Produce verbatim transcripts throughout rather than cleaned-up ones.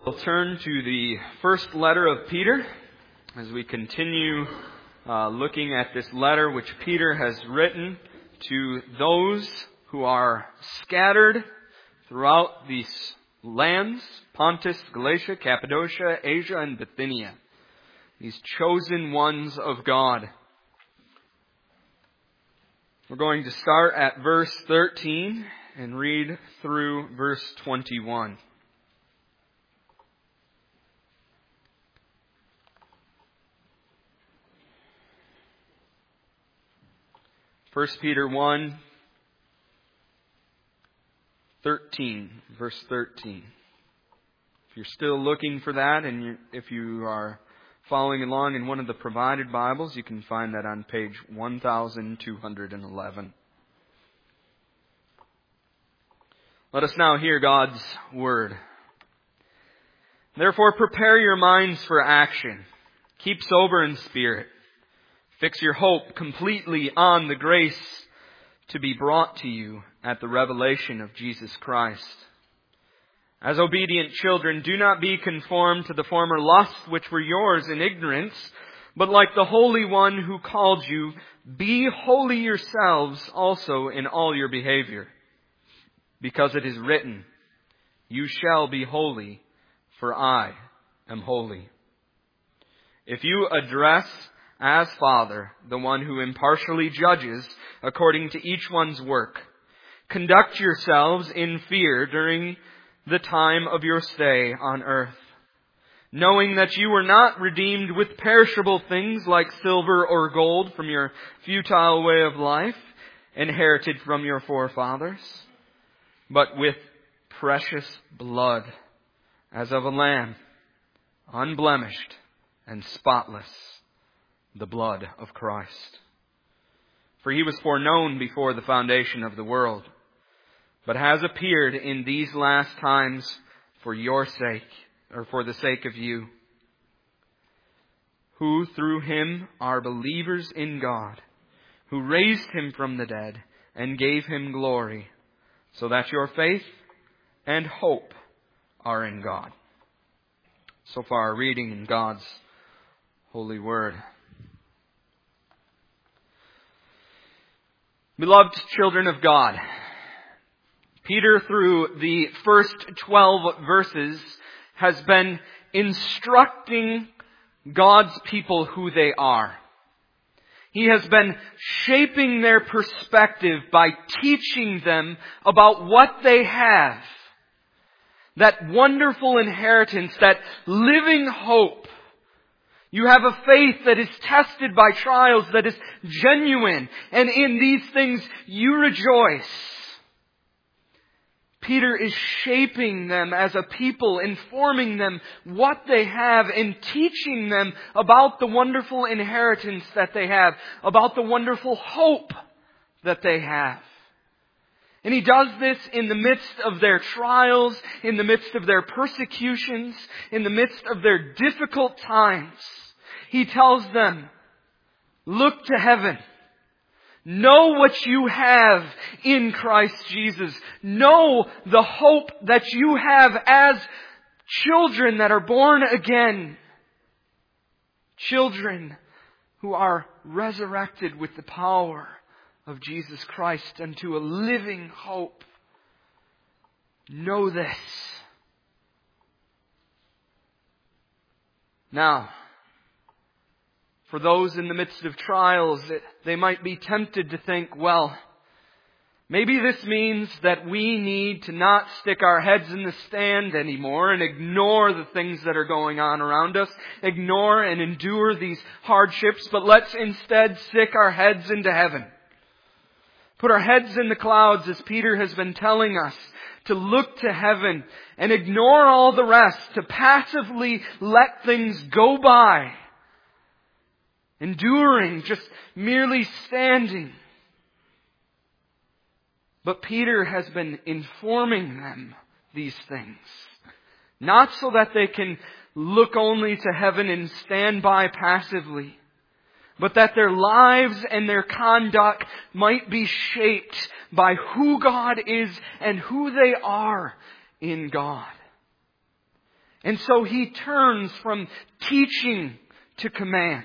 We'll turn to the first letter of Peter as we continue uh, looking at this letter which Peter has written to those who are scattered throughout these lands, Pontus, Galatia, Cappadocia, Asia, and Bithynia. These chosen ones of God. We're going to start at verse thirteen and read through verse twenty-one. First Peter one, thirteen, verse thirteen. If you're still looking for that, and you, if you are following along in one of the provided Bibles, you can find that on page one thousand two hundred eleven. Let us now hear God's Word. Therefore, prepare your minds for action. Keep sober in spirit. Fix your hope completely on the grace to be brought to you at the revelation of Jesus Christ. As obedient children, do not be conformed to the former lusts which were yours in ignorance, but like the Holy One who called you, be holy yourselves also in all your behavior. Because it is written, you shall be holy, for I am holy. If you address as Father, the one who impartially judges according to each one's work, conduct yourselves in fear during the time of your stay on earth, knowing that you were not redeemed with perishable things like silver or gold from your futile way of life, inherited from your forefathers, but with precious blood, as of a lamb, unblemished and spotless, the blood of Christ. For he was foreknown before the foundation of the world, but has appeared in these last times for your sake, or for the sake of you, who through him are believers in God, who raised him from the dead and gave him glory, so that your faith and hope are in God. So far, reading in God's holy word. Beloved children of God, Peter, through the first twelve verses, has been instructing God's people who they are. He has been shaping their perspective by teaching them about what they have. That wonderful inheritance, that living hope. You have a faith that is tested by trials, that is genuine, and in these things you rejoice. Peter is shaping them as a people, informing them what they have, and teaching them about the wonderful inheritance that they have, about the wonderful hope that they have. And he does this in the midst of their trials, in the midst of their persecutions, in the midst of their difficult times. He tells them, look to heaven. Know what you have in Christ Jesus. Know the hope that you have as children that are born again. Children who are resurrected with the power of Jesus Christ unto a living hope. Know this. Now, for those in the midst of trials, they might be tempted to think, well, maybe this means that we need to not stick our heads in the sand anymore and ignore the things that are going on around us, ignore and endure these hardships, but let's instead stick our heads into heaven. Put our heads in the clouds, as Peter has been telling us, to look to heaven and ignore all the rest, to passively let things go by. Enduring, just merely standing. But Peter has been informing them these things. Not so that they can look only to heaven and stand by passively, but that their lives and their conduct might be shaped by who God is and who they are in God. And so he turns from teaching to commands.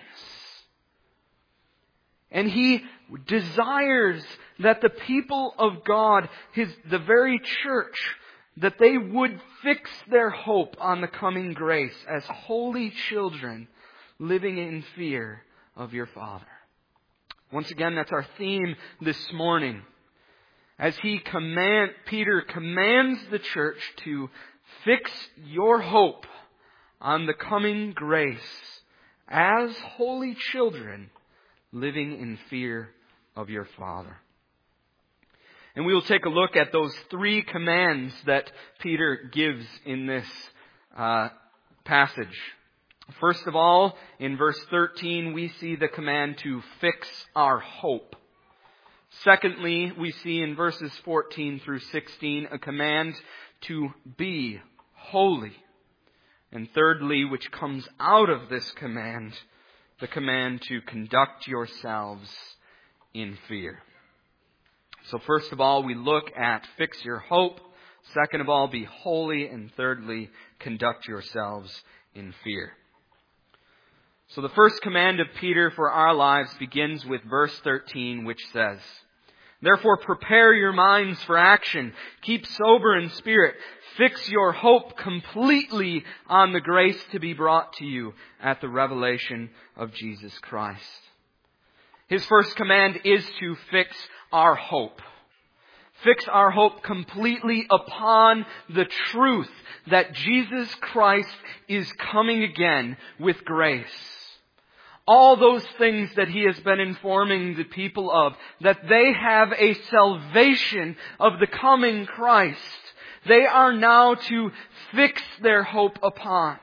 And he desires that the people of God, his, the very church, that they would fix their hope on the coming grace as holy children living in fear of your Father. Once again, that's our theme this morning. As he command, Peter commands the church to fix your hope on the coming grace as holy children living in fear of your Father. And we will take a look at those three commands that Peter gives in this uh, passage. First of all, in verse thirteen, we see the command to fix our hope. Secondly, we see in verses fourteen through sixteen a command to be holy. And thirdly, which comes out of this command, the command to conduct yourselves in fear. So first of all, we look at fix your hope. Second of all, be holy. And thirdly, conduct yourselves in fear. So the first command of Peter for our lives begins with verse thirteen, which says, "Therefore prepare your minds for action. Keep sober in spirit. Fix your hope completely on the grace to be brought to you at the revelation of Jesus Christ." His first command is to fix our hope. Fix our hope completely upon the truth that Jesus Christ is coming again with grace. All those things that he has been informing the people of, that they have a salvation of the coming Christ, they are now to fix their hope upon.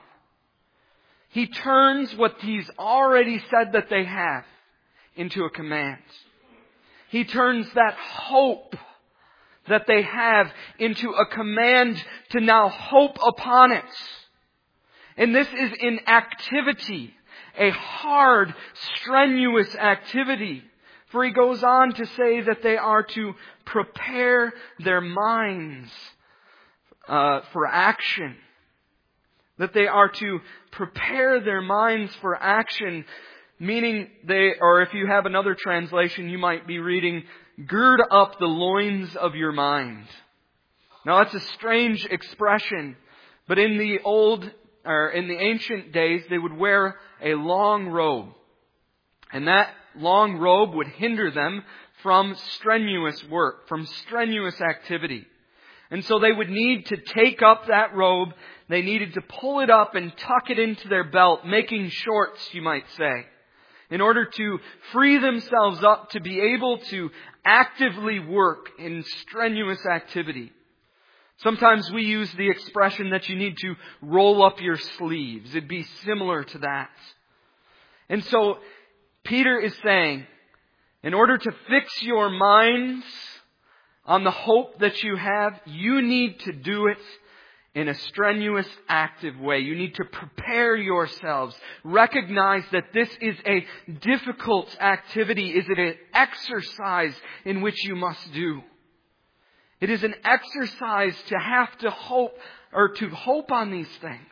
He turns what he's already said that they have into a command. He turns that hope that they have into a command to now hope upon it. And this is in activity. A hard, strenuous activity. For he goes on to say that they are to prepare their minds uh, for action. That they are to prepare their minds for action. Meaning they, or if you have another translation, you might be reading, gird up the loins of your mind. Now that's a strange expression. But in the old or in the ancient days, they would wear a long robe. And that long robe would hinder them from strenuous work, from strenuous activity. And so they would need to take up that robe. They needed to pull it up and tuck it into their belt, making shorts, you might say, in order to free themselves up to be able to actively work in strenuous activity. Sometimes we use the expression that you need to roll up your sleeves. It'd be similar to that. And so Peter is saying, in order to fix your minds on the hope that you have, you need to do it in a strenuous, active way. You need to prepare yourselves. Recognize that this is a difficult activity. Is it an exercise in which you must do? It is an exercise to have to hope or to hope on these things.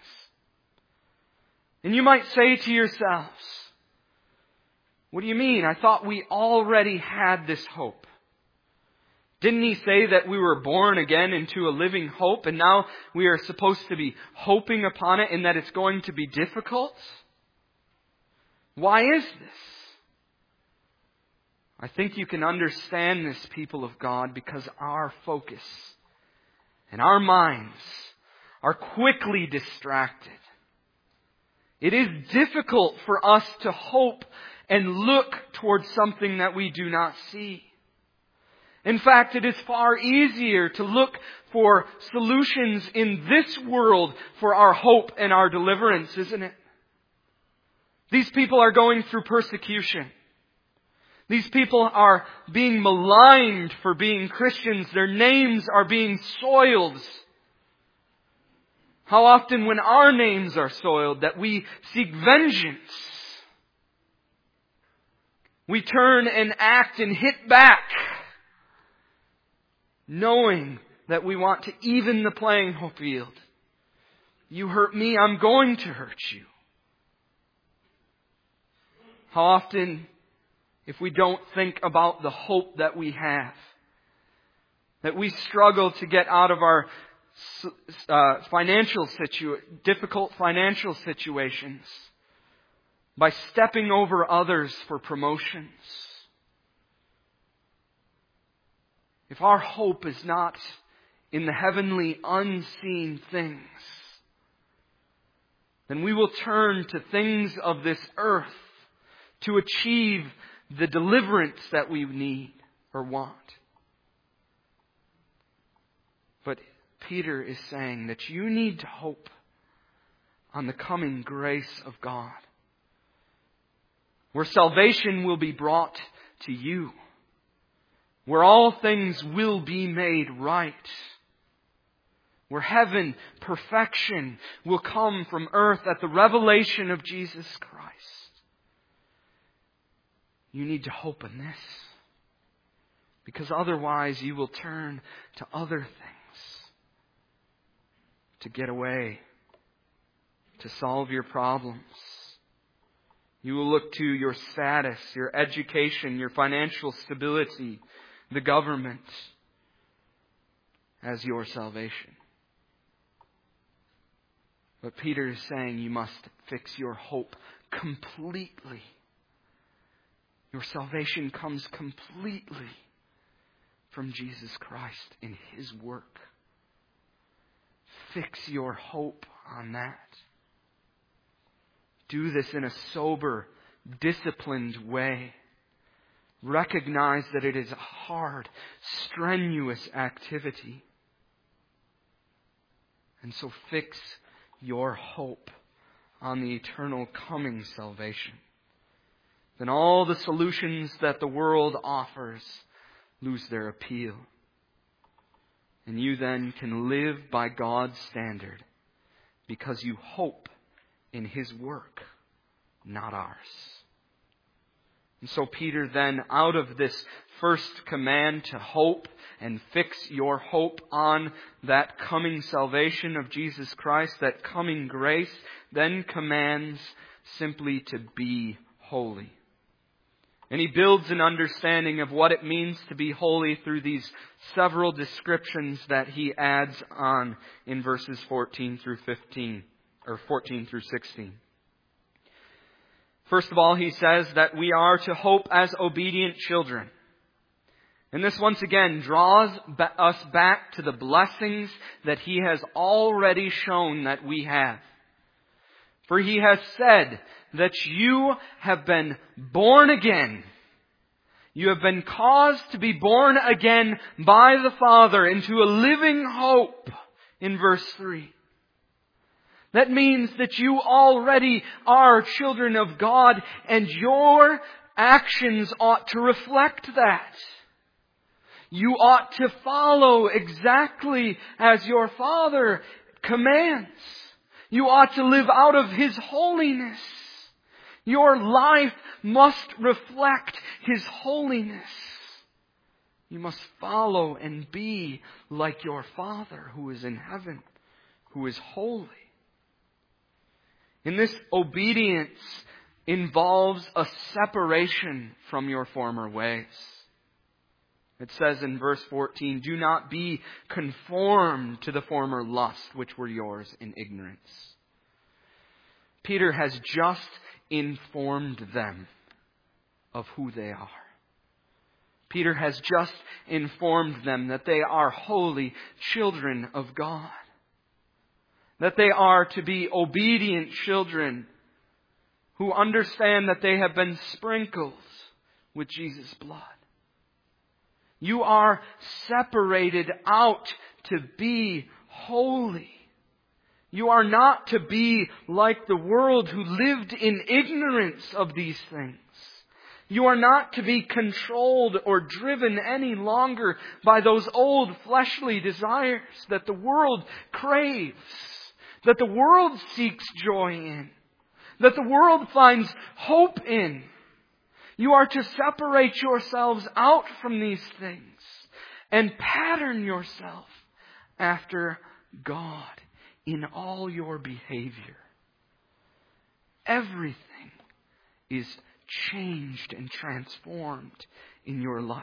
And you might say to yourselves, what do you mean? I thought we already had this hope. Didn't he say that we were born again into a living hope and now we are supposed to be hoping upon it and that it's going to be difficult? Why is this? I think you can understand this, people of God, because our focus and our minds are quickly distracted. It is difficult for us to hope and look towards something that we do not see. In fact, it is far easier to look for solutions in this world for our hope and our deliverance, isn't it? These people are going through persecution. These people are being maligned for being Christians. Their names are being soiled. How often when our names are soiled that we seek vengeance. We turn and act and hit back, knowing that we want to even the playing field. You hurt me, I'm going to hurt you. How often, if we don't think about the hope that we have, that we struggle to get out of our uh, financial situ- difficult financial situations by stepping over others for promotions. If our hope is not in the heavenly unseen things, then we will turn to things of this earth to achieve the deliverance that we need or want. But Peter is saying that you need to hope on the coming grace of God, where salvation will be brought to you, where all things will be made right, where heaven, perfection, will come from earth at the revelation of Jesus Christ. You need to hope in this, because otherwise you will turn to other things to get away, to solve your problems. You will look to your status, your education, your financial stability, the government as your salvation. But Peter is saying you must fix your hope completely. Your salvation comes completely from Jesus Christ in His work. Fix your hope on that. Do this in a sober, disciplined way. Recognize that it is a hard, strenuous activity. And so fix your hope on the eternal coming salvation. Then all the solutions that the world offers lose their appeal. And you then can live by God's standard because you hope in His work, not ours. And so Peter then, out of this first command to hope and fix your hope on that coming salvation of Jesus Christ, that coming grace, then commands simply to be holy. And he builds an understanding of what it means to be holy through these several descriptions that he adds on in verses fourteen through fifteen, or fourteen through sixteen. First of all, he says that we are to hope as obedient children. And this once again draws us back to the blessings that he has already shown that we have. For he has said that you have been born again. You have been caused to be born again by the Father into a living hope in verse three. That means that you already are children of God, and your actions ought to reflect that. You ought to follow exactly as your Father commands. You ought to live out of His holiness. Your life must reflect His holiness. You must follow and be like your Father who is in heaven, who is holy. And this obedience involves a separation from your former ways. It says in verse fourteen, do not be conformed to the former lusts which were yours in ignorance. Peter has just informed them of who they are. Peter has just informed them that they are holy children of God. That they are to be obedient children who understand that they have been sprinkled with Jesus' blood. You are separated out to be holy. You are not to be like the world who lived in ignorance of these things. You are not to be controlled or driven any longer by those old fleshly desires that the world craves, that the world seeks joy in, that the world finds hope in. You are to separate yourselves out from these things and pattern yourself after God in all your behavior. Everything is changed and transformed in your life.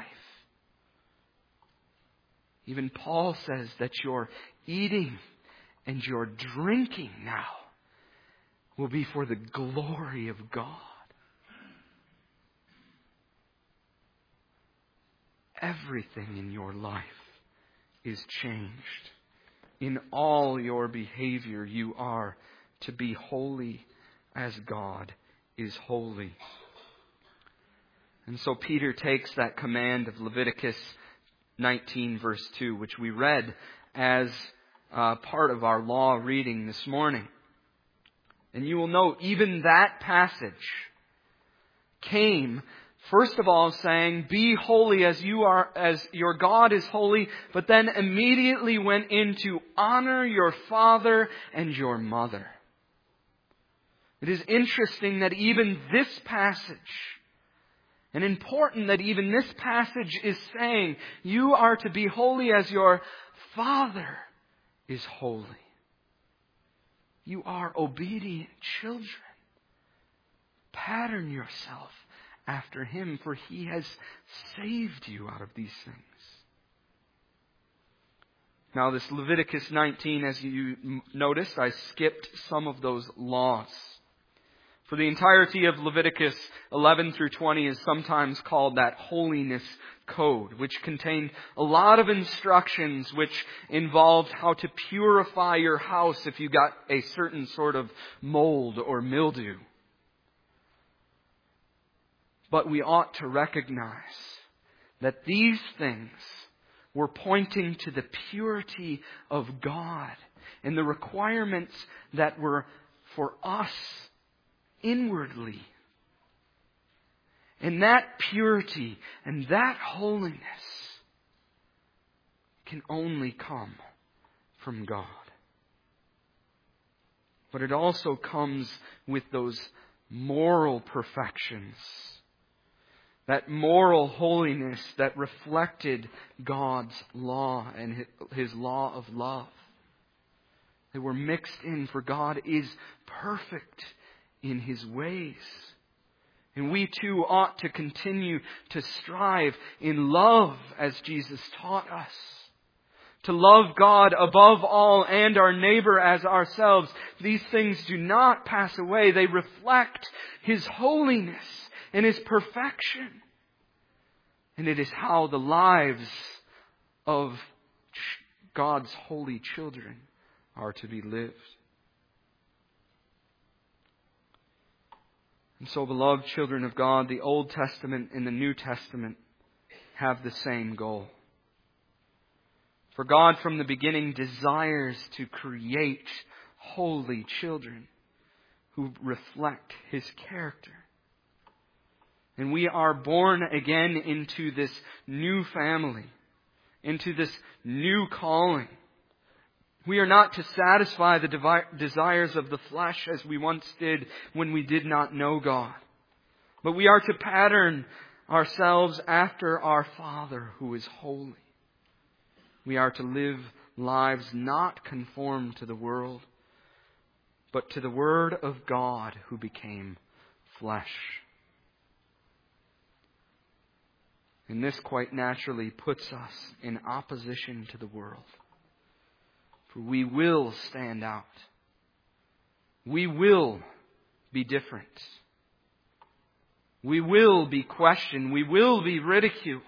Even Paul says that your eating and your drinking now will be for the glory of God. Everything in your life is changed. In all your behavior, you are to be holy as God is holy. And so Peter takes that command of Leviticus nineteen verse two, which we read as uh, part of our law reading this morning. And you will note, even that passage came, first of all, saying, be holy as you are, as your God is holy, but then immediately went into honor your father and your mother. It is interesting that even this passage, and important that even this passage is saying, you are to be holy as your Father is holy. You are obedient children. Pattern yourself after Him, for He has saved you out of these things. Now this Leviticus nineteen, as you noticed, I skipped some of those laws. For the entirety of Leviticus eleven through twenty is sometimes called that holiness code, which contained a lot of instructions which involved how to purify your house if you got a certain sort of mold or mildew. But we ought to recognize that these things were pointing to the purity of God and the requirements that were for us inwardly. And that purity and that holiness can only come from God. But it also comes with those moral perfections. That moral holiness that reflected God's law and His law of love. They were mixed in, for God is perfect in His ways. And we too ought to continue to strive in love as Jesus taught us. To love God above all and our neighbor as ourselves. These things do not pass away. They reflect His holiness and His perfection. And it is how the lives of God's holy children are to be lived. And so, beloved children of God, the Old Testament and the New Testament have the same goal. For God from the beginning desires to create holy children who reflect His character. And we are born again into this new family, into this new calling. We are not to satisfy the devi- desires of the flesh as we once did when we did not know God. But we are to pattern ourselves after our Father who is holy. We are to live lives not conformed to the world, but to the Word of God who became flesh. And this quite naturally puts us in opposition to the world. For we will stand out. We will be different. We will be questioned. We will be ridiculed.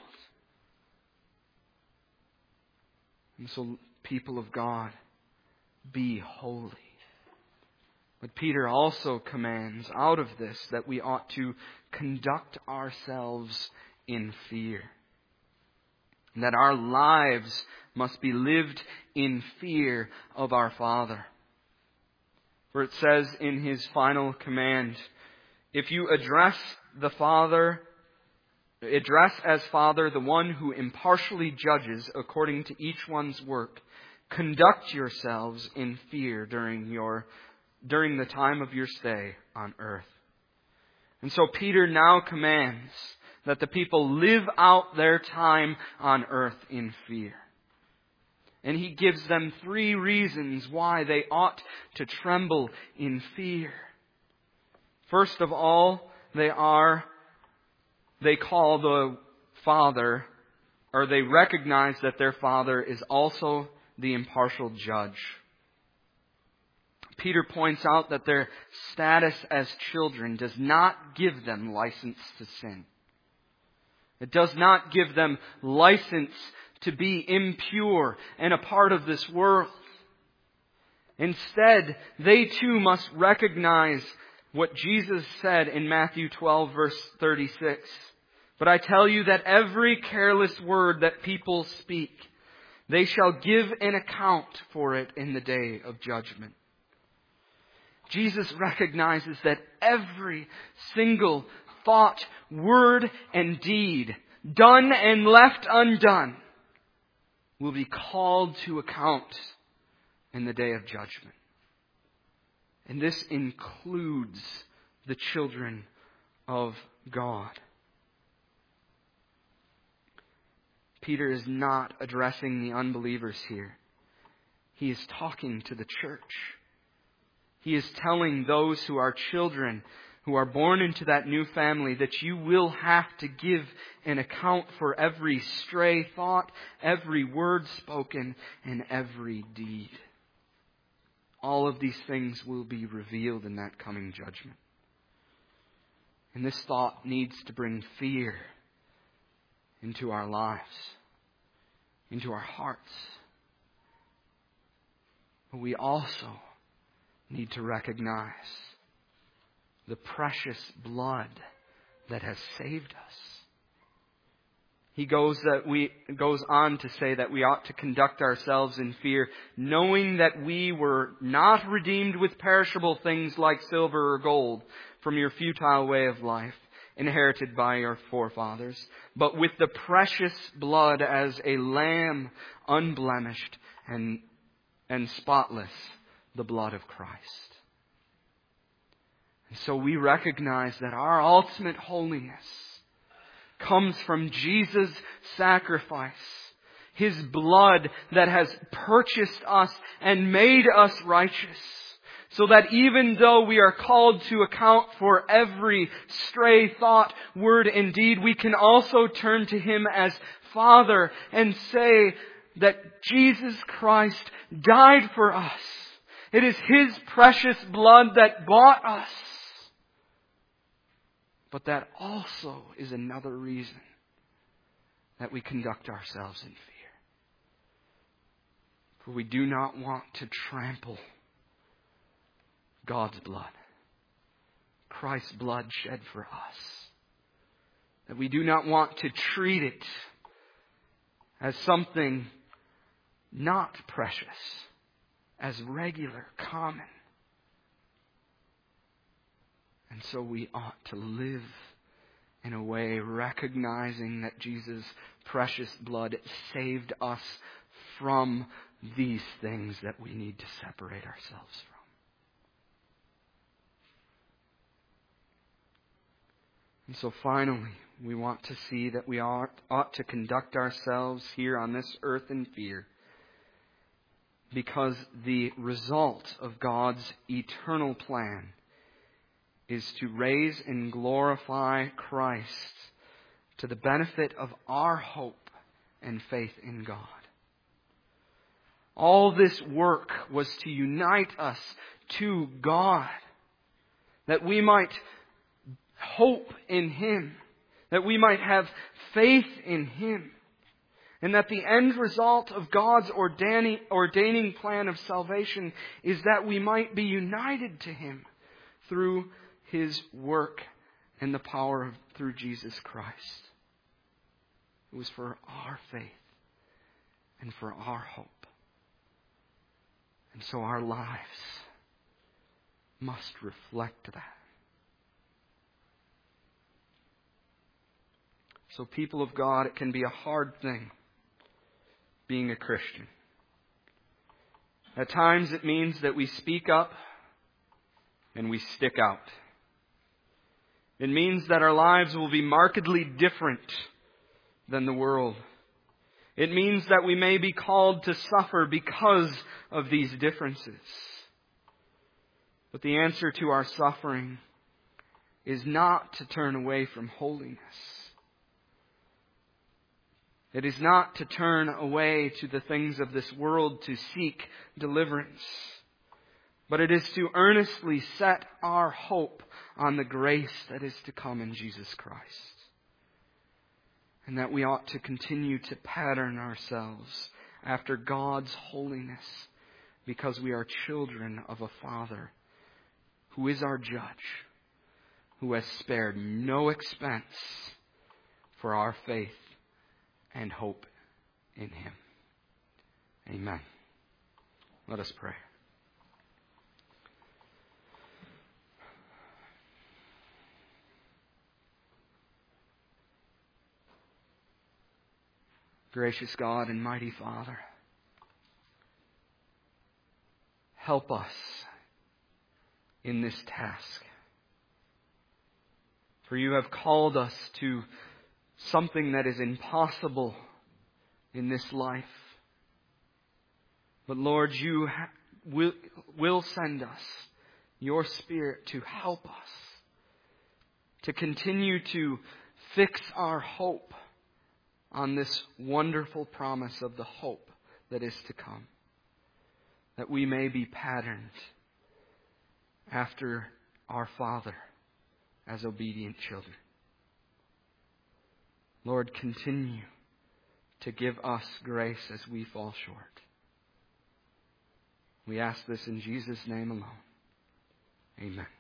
And so, people of God, be holy. But Peter also commands out of this that we ought to conduct ourselves in fear. And that our lives must be lived in fear of our Father. For it says in His final command, if you address the Father, address as Father the one who impartially judges according to each one's work, conduct yourselves in fear during your during the time of your stay on earth. And so Peter now commands that the people live out their time on earth in fear. And He gives them three reasons why they ought to tremble in fear. First of all, they are, they call the Father, or they recognize that their Father is also the impartial judge. Peter points out that their status as children does not give them license to sin. It does not give them license to be impure and a part of this world. Instead, they too must recognize what Jesus said in Matthew twelve, verse thirty-six. But I tell you that every careless word that people speak, they shall give an account for it in the day of judgment. Jesus recognizes that every single thought, word, and deed, done and left undone, will be called to account in the day of judgment. And this includes the children of God. Peter is not addressing the unbelievers here. He is talking to the church. He is telling those who are children, who are born into that new family, that you will have to give an account for every stray thought, every word spoken, and every deed. All of these things will be revealed in that coming judgment. And this thought needs to bring fear into our lives, into our hearts. But we also need to recognize the precious blood that has saved us. He goes that we goes on to say that we ought to conduct ourselves in fear, knowing that we were not redeemed with perishable things like silver or gold from your futile way of life, inherited by your forefathers, but with the precious blood as a lamb, unblemished and, and spotless, the blood of Christ. And so we recognize that our ultimate holiness comes from Jesus' sacrifice, His blood that has purchased us and made us righteous, so that even though we are called to account for every stray thought, word, and deed, we can also turn to Him as Father and say that Jesus Christ died for us. It is His precious blood that bought us. But that also is another reason that we conduct ourselves in fear. For we do not want to trample God's blood, Christ's blood shed for us. That we do not want to treat it as something not precious, as regular, common. And so we ought to live in a way recognizing that Jesus' precious blood saved us from these things that we need to separate ourselves from. And so finally, we want to see that we ought, ought to conduct ourselves here on this earth in fear, because the result of God's eternal plan is to raise and glorify Christ to the benefit of our hope and faith in God. All this work was to unite us to God, that we might hope in Him, that we might have faith in Him, and that the end result of God's ordaining, ordaining plan of salvation is that we might be united to Him through His work and the power of through Jesus Christ. It was for our faith and for our hope. And so our lives must reflect that. So people of God, it can be a hard thing being a Christian. At times it means that we speak up and we stick out. It means that our lives will be markedly different than the world. It means that we may be called to suffer because of these differences. But the answer to our suffering is not to turn away from holiness. It is not to turn away to the things of this world to seek deliverance. But it is to earnestly set our hope on the grace that is to come in Jesus Christ. And that we ought to continue to pattern ourselves after God's holiness, because we are children of a Father who is our judge, who has spared no expense for our faith and hope in Him. Amen. Let us pray. Gracious God and mighty Father, help us in this task. For you have called us to something that is impossible in this life. But Lord, you will, will send us your Spirit to help us to continue to fix our hope on this wonderful promise of the hope that is to come, that we may be patterned after our Father as obedient children. Lord, continue to give us grace as we fall short. We ask this in Jesus' name alone. Amen.